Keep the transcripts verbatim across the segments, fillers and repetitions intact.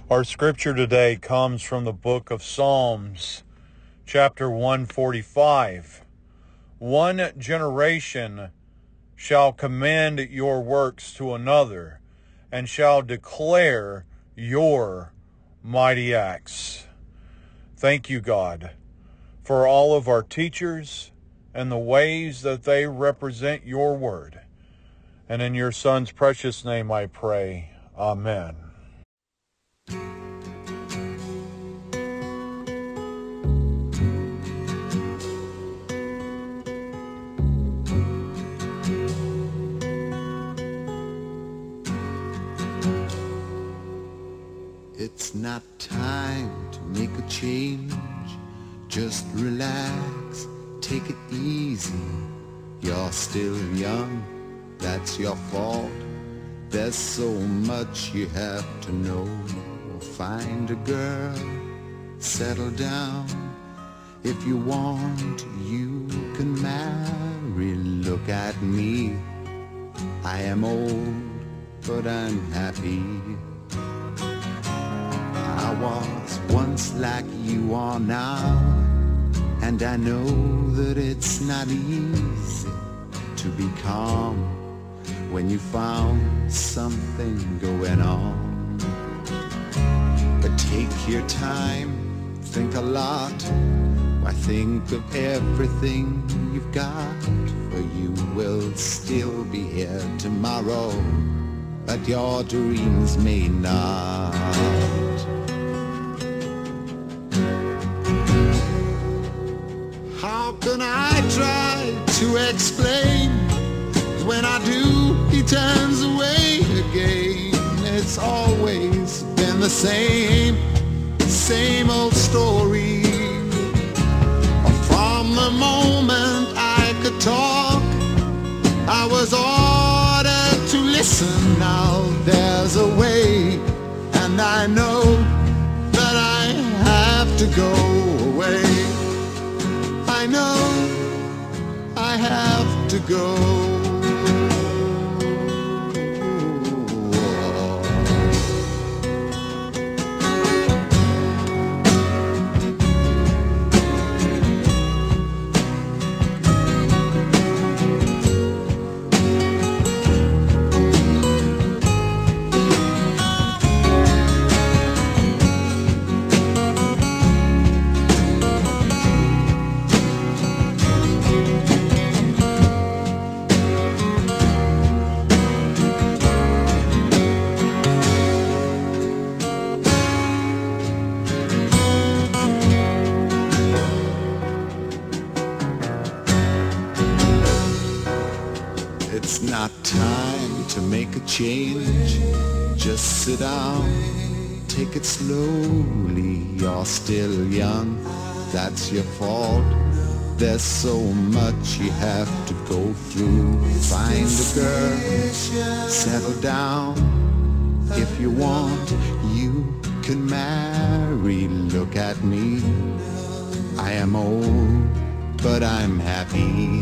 Our scripture today comes from the book of Psalms, chapter one forty-five. One generation shall commend your works to another, and shall declare your mighty acts. Thank you, God, for all of our teachers and the ways that they represent your word. And in your Son's precious name I pray. Amen. It's not time to make a change. Just relax, take it easy. You're still young, that's your fault. There's so much you have to know. Find a girl, settle down. If you want, you can marry. Look at me, I am old, but I'm happy. I was once like you are now, and I know that it's not easy to be calm when you found something going on. But take your time, think a lot. Why, think of everything you've got, for you will still be here tomorrow, but your dreams may not. How can I try to explain? When I do, he turns away again. It's always been the same, same old story. From the moment I could talk, I was ordered to listen. Now there's a way, and I know that I have to go away. I know I have to go. It's not time to make a change. Just sit down, take it slowly. You're still young, that's your fault. There's so much you have to go through. Find a girl, settle down. If you want, you can marry. Look at me, I am old, but I'm happy.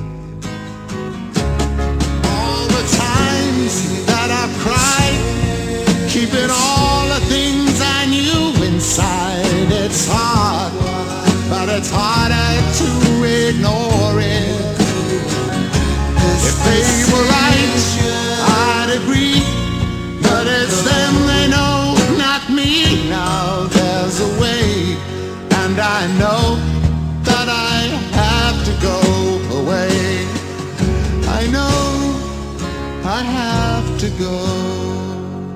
Times that I've cried, keeping all the things I knew inside. It's hard, but it's harder to ignore it. If they were right, I'd agree, but it's them they know, not me. Now there's a way, and I know that I have to go away. I know I have to go.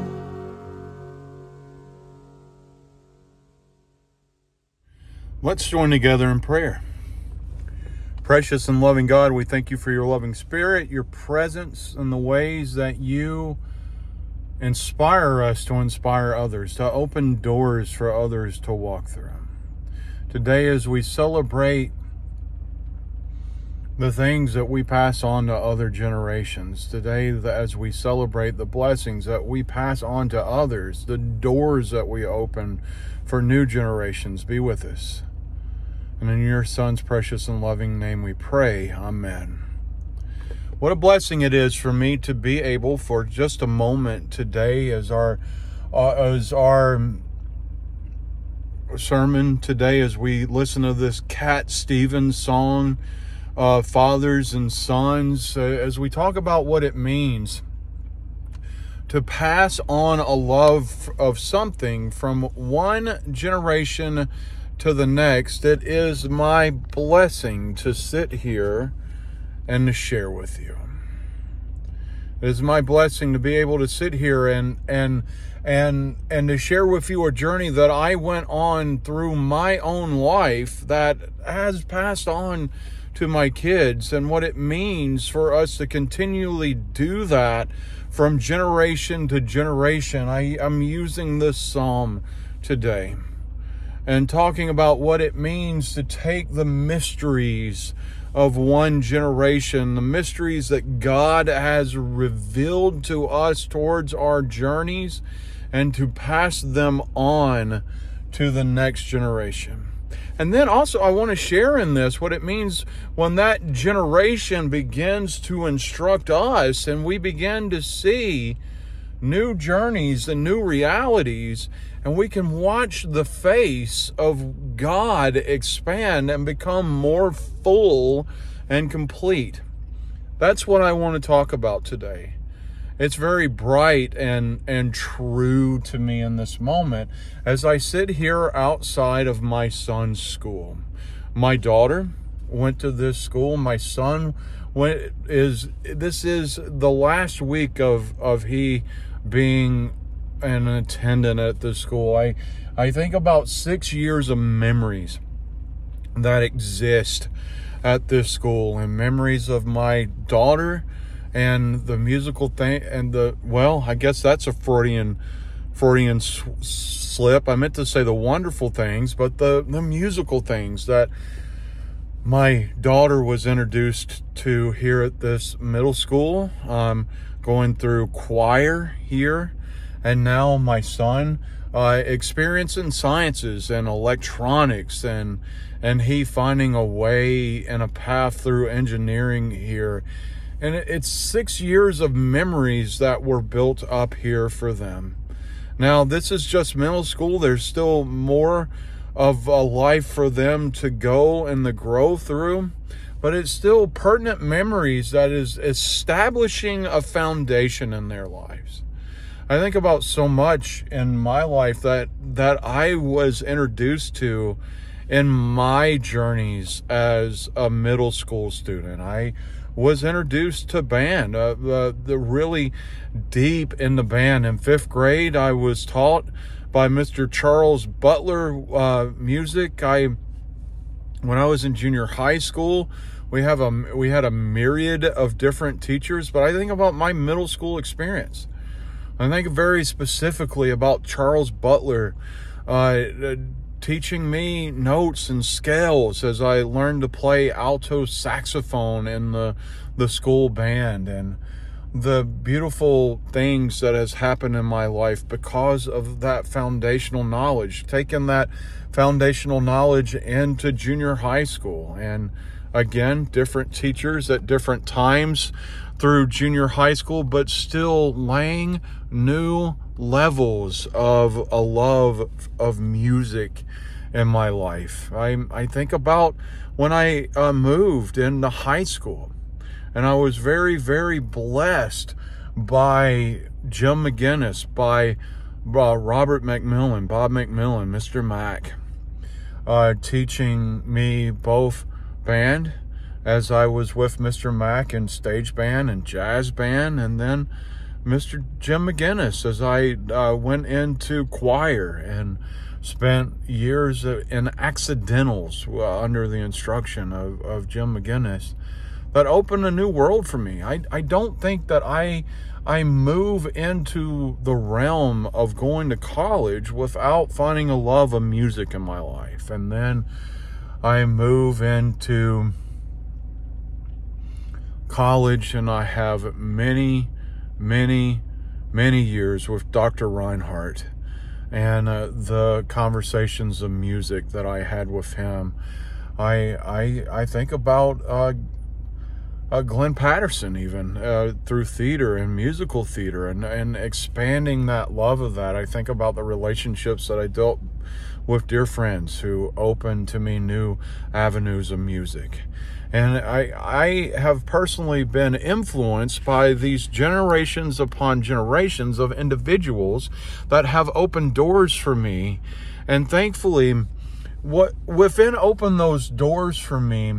Let's join together in prayer. Precious and loving God, we thank you for your loving spirit, your presence, and the ways that you inspire us to inspire others, to open doors for others to walk through. Today, as we celebrate the things that we pass on to other generations. Today, as we celebrate the blessings that we pass on to others, the doors that we open for new generations, be with us. And in your Son's precious and loving name we pray. Amen. What a blessing it is for me to be able for just a moment today as our, uh, as our sermon today as we listen to this Cat Stevens song, uh, Fathers and Sons, uh, as we talk about what it means to pass on a love of something from one generation to the next. It is my blessing to sit here and to share with you. It is my blessing to be able to sit here and and and and to share with you a journey that I went on through my own life that has passed on to my kids, and what it means for us to continually do that from generation to generation. I am using this psalm today and talking about what it means to take the mysteries of one generation, the mysteries that God has revealed to us towards our journeys, and to pass them on to the next generation. And then also I want to share in this what it means when that generation begins to instruct us and we begin to see new journeys and new realities, and we can watch the face of God expand and become more full and complete. That's what I want to talk about today. It's very bright and, and true to me in this moment as I sit here outside of my son's school. My daughter went to this school. My son went, is, this is the last week of, of he being an attendant at the school. I, I think about six years of memories that exist at this school, and memories of my daughter and the musical thing, and the, well, I guess that's a Freudian Freudian slip. I meant to say the wonderful things, but the, the musical things that my daughter was introduced to here at this middle school, um, going through choir here, and now my son uh, experiencing sciences and electronics, and and he finding a way and a path through engineering here. And it's six years of memories that were built up here for them. Now, this is just middle school. There's still more of a life for them to go and to grow through, but it's still pertinent memories that is establishing a foundation in their lives. I think about so much in my life that, that I was introduced to in my journeys as a middle school student. I was introduced to band, uh, the, the really deep in the band. In fifth grade, I was taught by Mister Charles Butler uh, music. I, when I was in junior high school, we have a we had a myriad of different teachers. But I think about my middle school experience. I think very specifically about Charles Butler uh, teaching me notes and scales as I learned to play alto saxophone in the the school band, and the beautiful things that has happened in my life because of that foundational knowledge, taking that foundational knowledge into junior high school. And again, different teachers at different times through junior high school, but still laying new levels of a love of music in my life. I I think about when I uh, moved into high school, and I was very, very blessed by Jim McGinnis, by uh, Robert McMillan, Bob McMillan, Mister Mack, uh, teaching me both band, as I was with Mister Mack in stage band and jazz band, and then Mister Jim McGinnis as I uh, went into choir and spent years in accidentals uh, under the instruction of, of Jim McGinnis. That opened a new world for me. I, I don't think that I I move into the realm of going to college without finding a love of music in my life. And then I move into college, and I have many, many, many years with Doctor Reinhardt, and uh, the conversations of music that I had with him. I I I think about uh, uh, Glenn Patterson, even uh, through theater and musical theater, and, and expanding that love of that. I think about the relationships that I dealt with dear friends who opened to me new avenues of music. And I, I have personally been influenced by these generations upon generations of individuals that have opened doors for me. And thankfully, what within open those doors for me,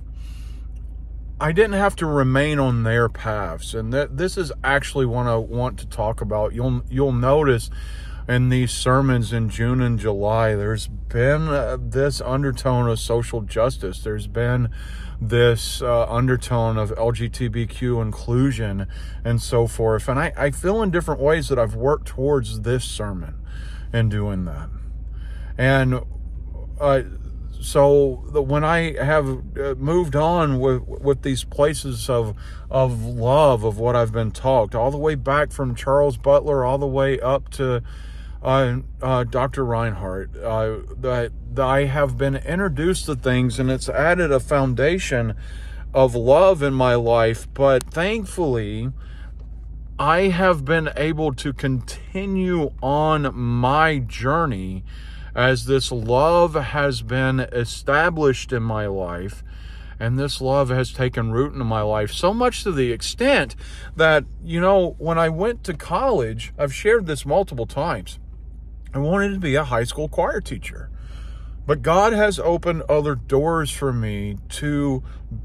I didn't have to remain on their paths. And that this is actually what I want to talk about. You'll you'll notice in these sermons in June and July, there's been uh, this undertone of social justice. There's been this uh, undertone of L G B T Q inclusion and so forth. And I, I feel in different ways that I've worked towards this sermon in doing that. And uh, so the, when I have uh, moved on with with these places of of love of what I've been taught, all the way back from Charles Butler, all the way up to uh, uh, Doctor Reinhardt, uh, that, that I have been introduced to things, and it's added a foundation of love in my life. But thankfully, I have been able to continue on my journey as this love has been established in my life, and this love has taken root in my life, so much to the extent that, you know, when I went to college, I've shared this multiple times, I wanted to be a high school choir teacher. But God has opened other doors for me to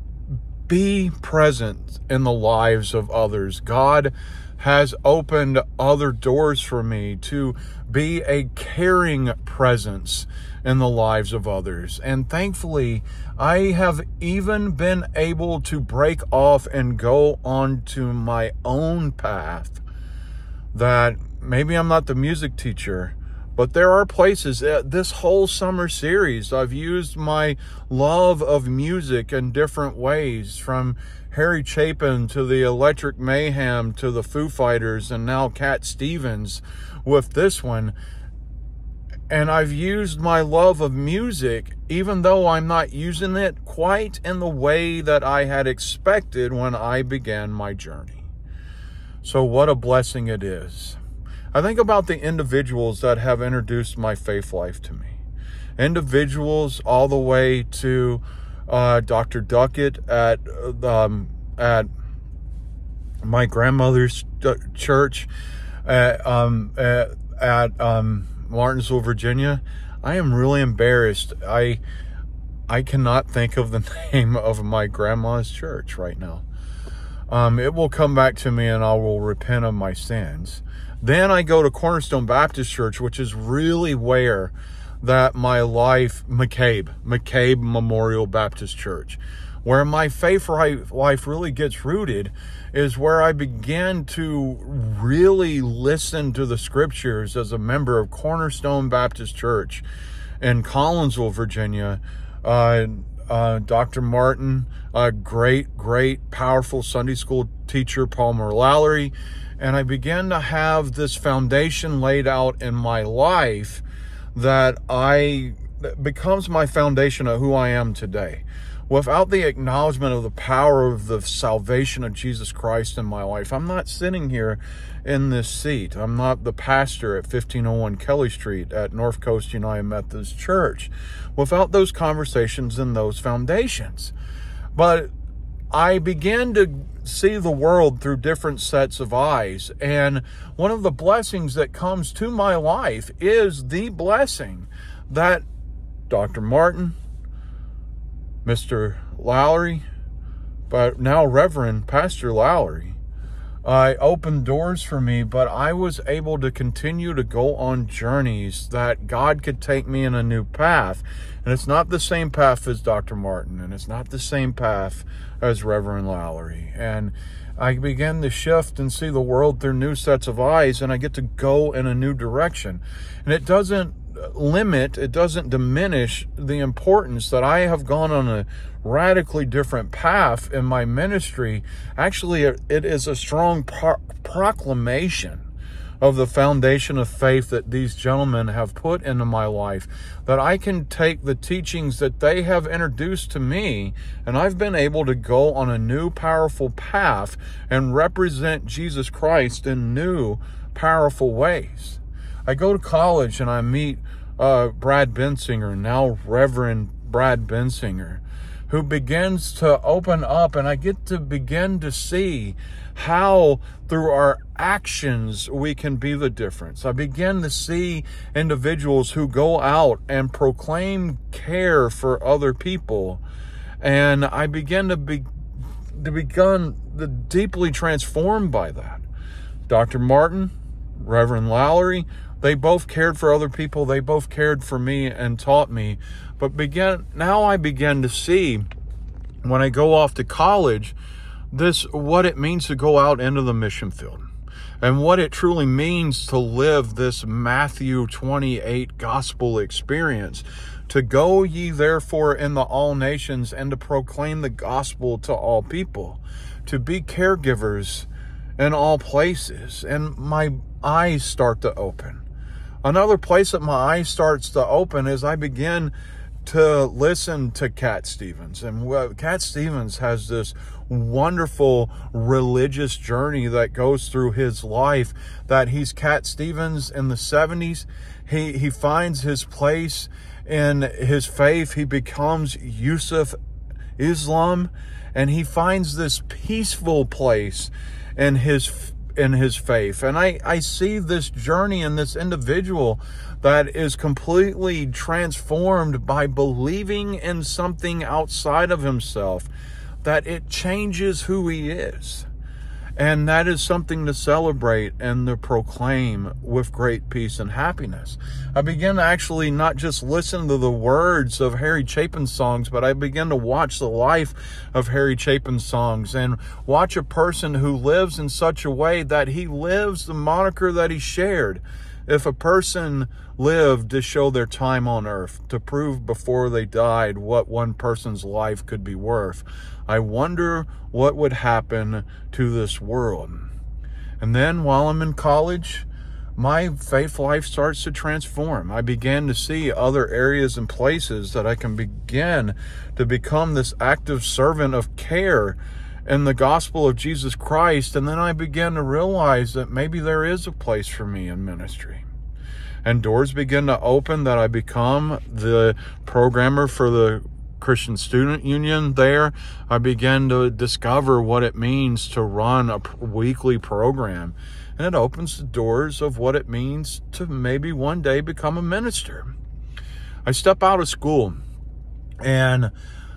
be present in the lives of others. God has opened other doors for me to be a caring presence in the lives of others. And thankfully, I have even been able to break off and go on to my own path, that maybe I'm not the music teacher, but there are places, uh, this whole summer series, I've used my love of music in different ways, from Harry Chapin to the Electric Mayhem to the Foo Fighters, and now Cat Stevens with this one. And I've used my love of music, even though I'm not using it quite in the way that I had expected when I began my journey. So what a blessing it is. I think about the individuals that have introduced my faith life to me. Individuals all the way to uh, Doctor Duckett at um, at my grandmother's church at, um, at, at um, Martinsville, Virginia. I am really embarrassed. I I cannot think of the name of my grandma's church right now. Um, it will come back to me, and I will repent of my sins. Then I go to Cornerstone Baptist Church, which is really where that my life, McCabe, McCabe Memorial Baptist Church, where my faith life really gets rooted, is where I began to really listen to the scriptures as a member of Cornerstone Baptist Church in Collinsville, Virginia. Uh, uh, Doctor Martin, a great, great, powerful Sunday school teacher, Palmer Lowry, and I began to have this foundation laid out in my life that I that becomes my foundation of who I am today. Without the acknowledgement of the power of the salvation of Jesus Christ in my life, I'm not sitting here in this seat. I'm not the pastor at fifteen oh one Kelly Street at North Coast United Methodist Church. Without those conversations and those foundations. But I began to see the world through different sets of eyes. And one of the blessings that comes to my life is the blessing that Doctor Martin, Mister Lowry, but now Reverend Pastor Lowry, uh, opened doors for me, but I was able to continue to go on journeys that God could take me in a new path. And it's not the same path as Doctor Martin, and it's not the same path as Reverend Lowry. And I began to shift and see the world through new sets of eyes, and I get to go in a new direction. And it doesn't limit, it doesn't diminish the importance that I have gone on a radically different path in my ministry. Actually, it is a strong pro- proclamation of the foundation of faith that these gentlemen have put into my life, that I can take the teachings that they have introduced to me, and I've been able to go on a new powerful path and represent Jesus Christ in new powerful ways. I go to college and I meet uh, Brad Bensinger, now Reverend Brad Bensinger, who begins to open up, and I get to begin to see how through our actions we can be the difference. I begin to see individuals who go out and proclaim care for other people, and I begin to be to become deeply transformed by that. Doctor Martin, Reverend Lowry, they both cared for other people. They both cared for me and taught me. But begin now I begin to see, when I go off to college, this what it means to go out into the mission field, and what it truly means to live this Matthew twenty-eight gospel experience, to go ye therefore in the all nations and to proclaim the gospel to all people, to be caregivers in all places. And my eyes start to open. Another place that my eyes starts to open is I begin to listen to Cat Stevens. And Cat Stevens has this wonderful religious journey that goes through his life, that he's Cat Stevens in the seventies. He, he finds his place in his faith. He becomes Yusuf Islam, and he finds this peaceful place in his in his faith. And I, I see this journey in this individual that is completely transformed by believing in something outside of himself, that it changes who he is. And that is something to celebrate and to proclaim with great peace and happiness. I began to actually not just listen to the words of Harry Chapin's songs, but I began to watch the life of Harry Chapin's songs and watch a person who lives in such a way that he lives the moniker that he shared. If a person lived to show their time on earth, to prove before they died what one person's life could be worth, I wonder what would happen to this world. And then while I'm in college, my faith life starts to transform. I began to see other areas and places that I can begin to become this active servant of care in the gospel of Jesus Christ. And then I began to realize that maybe there is a place for me in ministry. And doors begin to open, that I become the programmer for the Christian Student Union there. I began to discover what it means to run a weekly program. And it opens the doors of what it means to maybe one day become a minister. I step out of school and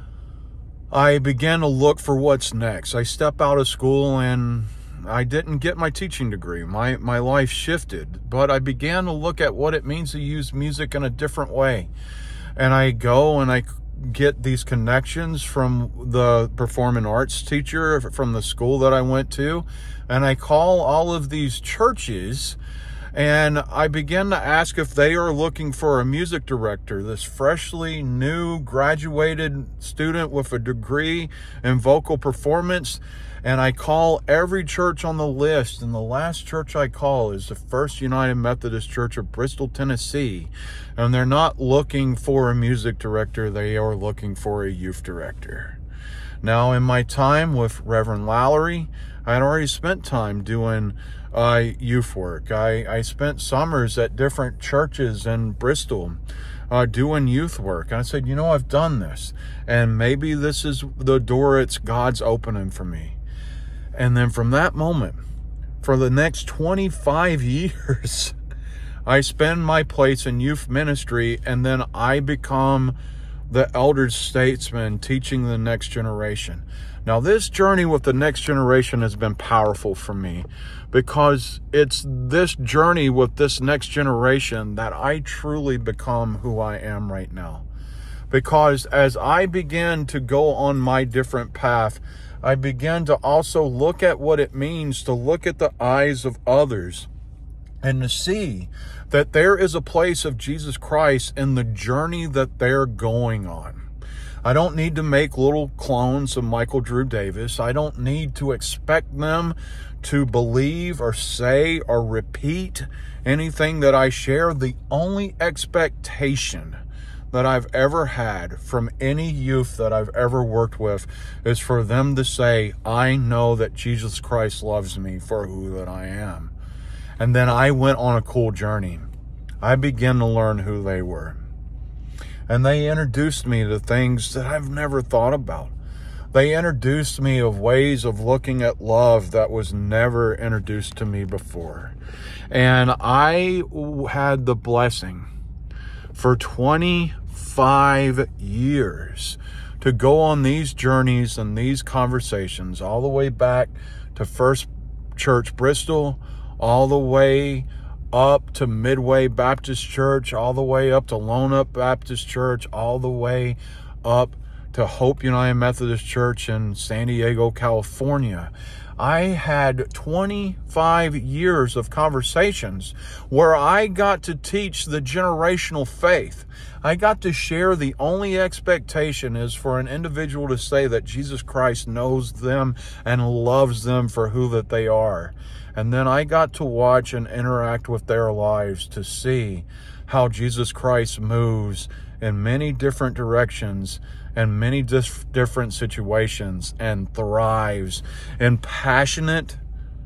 I began to look for what's next. I step out of school and I didn't get my teaching degree. My my life shifted, but I began to look at what it means to use music in a different way. And I go and I get these connections from the performing arts teacher from the school that I went to, and I call all of these churches and I begin to ask if they are looking for a music director, this freshly new graduated student with a degree in vocal performance. And I call every church on the list, and the last church I call is the First United Methodist Church of Bristol, Tennessee. And they're not looking for a music director, they are looking for a youth director. Now, in my time with Reverend Lowry, I had already spent time doing uh, youth work. I, I spent summers at different churches in Bristol uh, doing youth work. And I said, you know, I've done this, and maybe this is the door it's God's opening for me. And then from that moment, for the next twenty-five years, I spend my place in youth ministry, and then I become the elder statesman teaching the next generation. Now, this journey with the next generation has been powerful for me, because it's this journey with this next generation that I truly become who I am right now. Because as I begin to go on my different path, I began to also look at what it means to look at the eyes of others and to see that there is a place of Jesus Christ in the journey that they're going on. I don't need to make little clones of Michael Drew Davis. I don't need to expect them to believe or say or repeat anything that I share. The only expectation that I've ever had from any youth that I've ever worked with is for them to say, I know that Jesus Christ loves me for who that I am. And then I went on a cool journey. I began to learn who they were. And they introduced me to things that I've never thought about. They introduced me of ways of looking at love that was never introduced to me before. And I had the blessing for twenty-five years to go on these journeys and these conversations all the way back to First Church Bristol, all the way up to Midway Baptist Church, all the way up to Lone Up Baptist Church, all the way up to Hope United Methodist Church in San Diego, California. I had twenty-five years of conversations where I got to teach the generational faith. I got to share the only expectation is for an individual to say that Jesus Christ knows them and loves them for who that they are. And then I got to watch and interact with their lives to see how Jesus Christ moves in many different directions and many dis- different situations and thrives in passionate,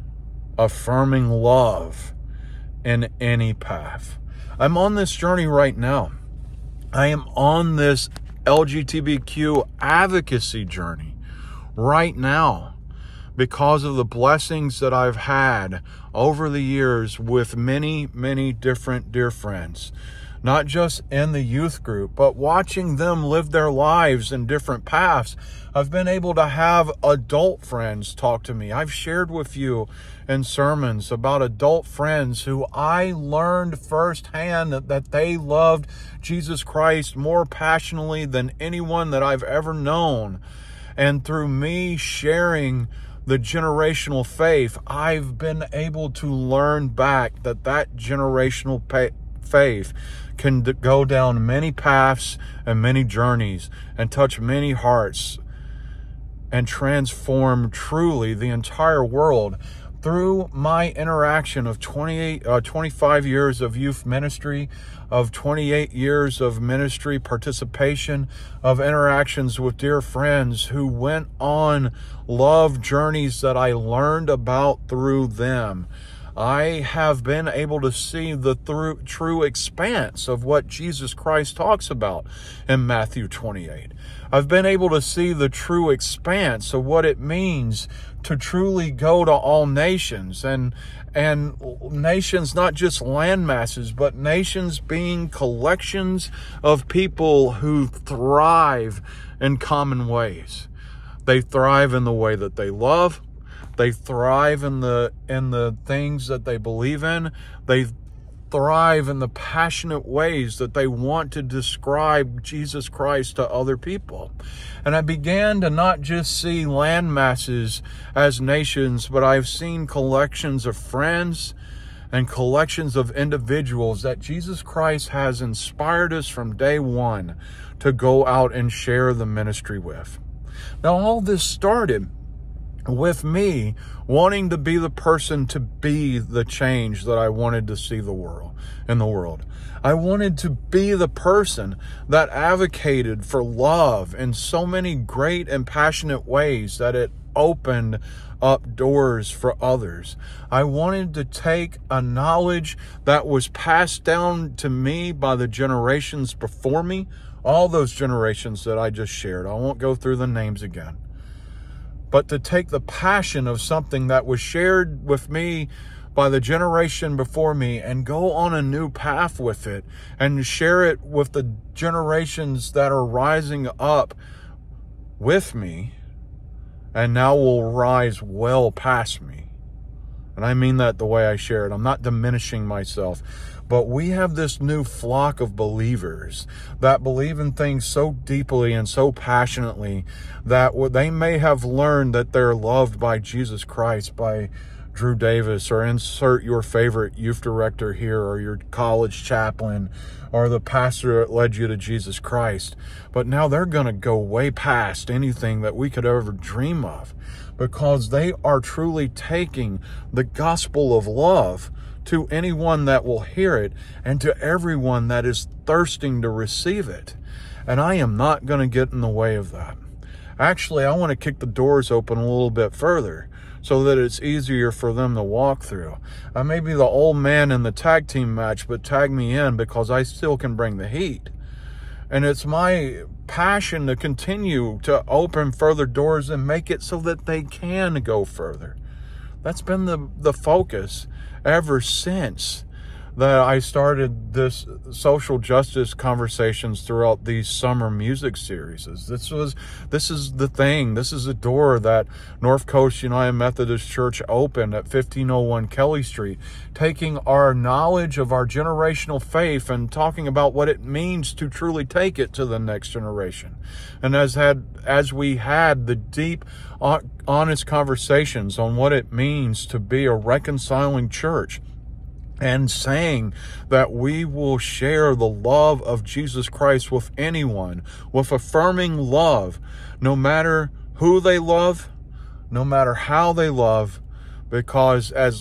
affirming love in any path. I'm on this journey right now. I am on this L G B T Q advocacy journey right now because of the blessings that I've had over the years with many, many different dear friends. Not just in the youth group, but watching them live their lives in different paths. I've been able to have adult friends talk to me. I've shared with you in sermons about adult friends who I learned firsthand that, that they loved Jesus Christ more passionately than anyone that I've ever known. And through me sharing the generational faith, I've been able to learn back that that generational pa- faith can d- go down many paths and many journeys and touch many hearts and transform truly the entire world. Through my interaction of twenty-eight, uh, twenty-five years of youth ministry, of twenty-eight years of ministry participation, of interactions with dear friends who went on love journeys that I learned about through them, I have been able to see the through, true expanse of what Jesus Christ talks about in Matthew twenty-eight. I've been able to see the true expanse of what it means to truly go to all nations, and and nations, not just land masses, but nations being collections of people who thrive in common ways. They thrive in the way that they love. They thrive in the in the things that they believe in. They thrive in the passionate ways that they want to describe Jesus Christ to other people. And I began to not just see land masses as nations, but I've seen collections of friends and collections of individuals that Jesus Christ has inspired us from day one to go out and share the ministry with. Now, all this started with me wanting to be the person to be the change that I wanted to see the world in the world. I wanted to be the person that advocated for love in so many great and passionate ways that it opened up doors for others. I wanted to take a knowledge that was passed down to me by the generations before me, all those generations that I just shared. I won't go through the names again. But to take the passion of something that was shared with me by the generation before me and go on a new path with it and share it with the generations that are rising up with me and now will rise well past me. And I mean that the way I share it. I'm not diminishing myself. But we have this new flock of believers that believe in things so deeply and so passionately that they may have learned that they're loved by Jesus Christ by Drew Davis, or insert your favorite youth director here, or your college chaplain, or the pastor that led you to Jesus Christ. But now they're going to go way past anything that we could ever dream of, because they are truly taking the gospel of love to anyone that will hear it and to everyone that is thirsting to receive it. And I am not going to get in the way of that. Actually, I want to kick the doors open a little bit further, so that it's easier for them to walk through. I may be the old man in the tag team match, but tag me in, because I still can bring the heat. And it's my passion to continue to open further doors and make it so that they can go further. That's been the, the focus ever since that I started this social justice conversations throughout these summer music series. This was, this is the thing. This is the door that North Coast United Methodist Church opened at fifteen oh one Kelly Street, taking our knowledge of our generational faith and talking about what it means to truly take it to the next generation. And as had, as we had the deep, honest conversations on what it means to be a reconciling church, and saying that we will share the love of Jesus Christ with anyone, with affirming love, no matter who they love, no matter how they love, because as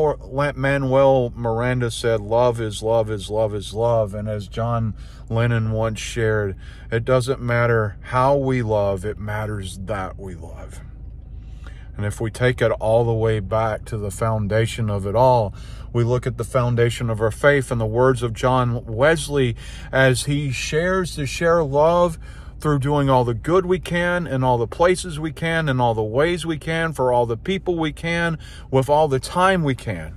Lin-Manuel Miranda said, love is love is love is love. And as John Lennon once shared, it doesn't matter how we love, it matters that we love. And if we take it all the way back to the foundation of it all, we look at the foundation of our faith and the words of John Wesley as he shares to share love through doing all the good we can in all the places we can, in all the ways we can, for all the people we can, with all the time we can.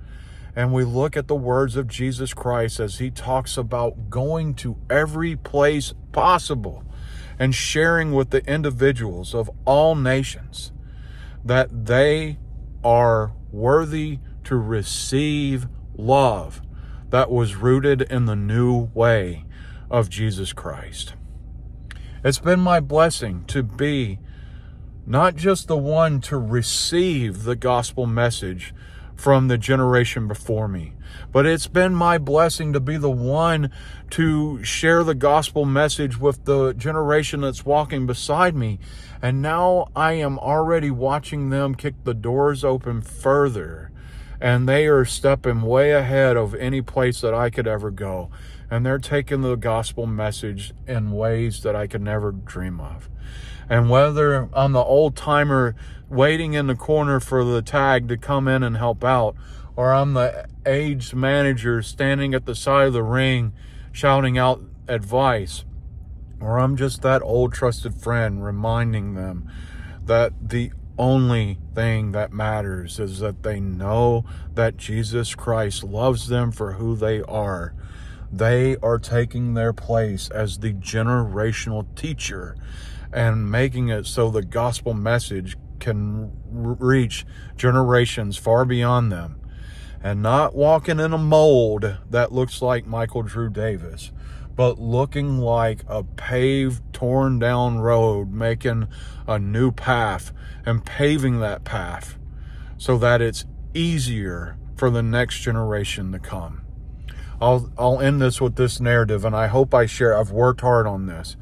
And we look at the words of Jesus Christ as he talks about going to every place possible and sharing with the individuals of all nations that they are worthy to receive love that was rooted in the new way of Jesus Christ. It's been my blessing to be not just the one to receive the gospel message from the generation before me, but it's been my blessing to be the one to share the gospel message with the generation that's walking beside me. And now I am already watching them kick the doors open further, and they are stepping way ahead of any place that I could ever go. And they're taking the gospel message in ways that I could never dream of. And whether I'm the old timer waiting in the corner for the tag to come in and help out, or I'm the aged manager standing at the side of the ring shouting out advice, or I'm just that old trusted friend reminding them that the only thing that matters is that they know that Jesus Christ loves them for who they are. They are taking their place as the generational teacher and making it so the gospel message can reach generations far beyond them, and not walking in a mold that looks like Michael Drew Davis, but looking like a paved, torn down road, making a new path and paving that path so that it's easier for the next generation to come. I'll, I'll end this with this narrative, and I hope I share. I've worked hard on this.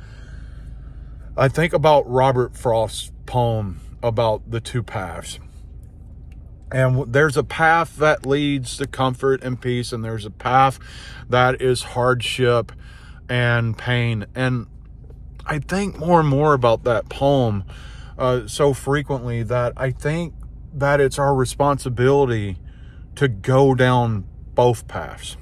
I think about Robert Frost's poem about the two paths. And there's a path that leads to comfort and peace, and there's a path that is hardship and pain. And I think more and more about that poem uh, so frequently that I think that it's our responsibility to go down both paths.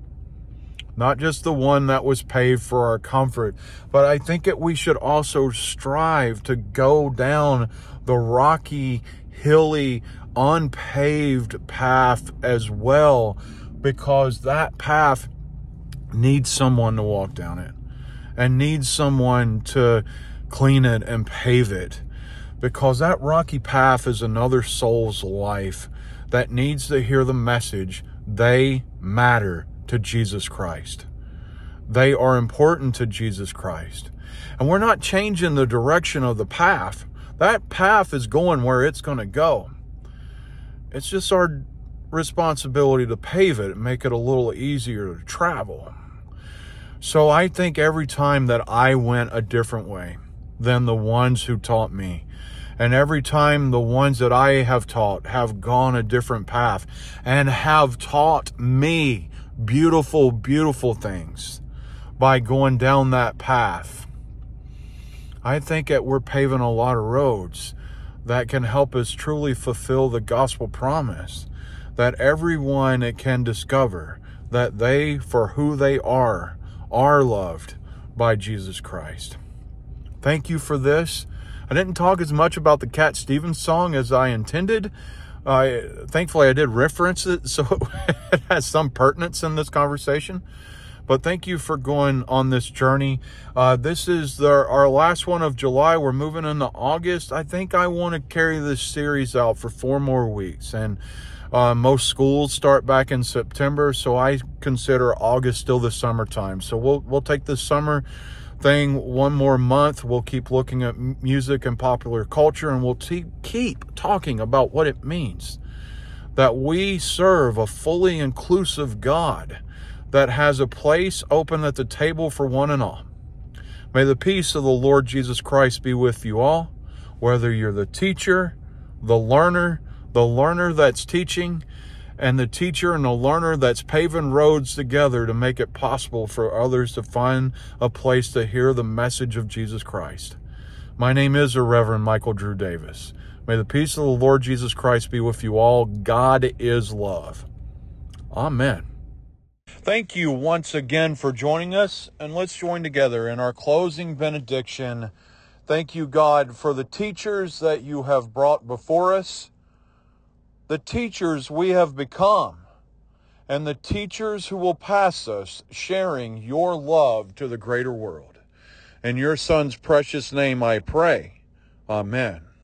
Not just the one that was paved for our comfort, but I think that we should also strive to go down the rocky, hilly, unpaved path as well, because that path needs someone to walk down it and needs someone to clean it and pave it, because that rocky path is another soul's life that needs to hear the message they matter to Jesus Christ. They are important to Jesus Christ. And we're not changing the direction of the path. That path is going where it's going to go. It's just our responsibility to pave it and make it a little easier to travel. So I think every time that I went a different way than the ones who taught me, and every time the ones that I have taught have gone a different path and have taught me beautiful, beautiful things by going down that path, I think that we're paving a lot of roads that can help us truly fulfill the gospel promise that everyone can discover that they, for who they are, are loved by Jesus Christ. Thank you for this. I didn't talk as much about the Cat Stevens song as I intended. Uh, thankfully, I did reference it, so it has some pertinence in this conversation. But thank you for going on this journey. Uh, this is the, our last one of July. We're moving into August. I think I want to carry this series out for four more weeks. And uh, most schools start back in September, so I consider August still the summertime. So we'll we'll take this summer thing one more month. We'll keep looking at music and popular culture, and we'll te- keep talking about what it means that we serve a fully inclusive God that has a place open at the table for one and all. May the peace of the Lord Jesus Christ be with you all, whether you're the teacher, the learner, the learner that's teaching, and the teacher and the learner that's paving roads together to make it possible for others to find a place to hear the message of Jesus Christ. My name is the Reverend Michael Drew Davis. May the peace of the Lord Jesus Christ be with you all. God is love. Amen. Thank you once again for joining us, and let's join together in our closing benediction. Thank you, God, for the teachers that you have brought before us, the teachers we have become, and the teachers who will pass us, sharing your love to the greater world. In your Son's precious name I pray. Amen.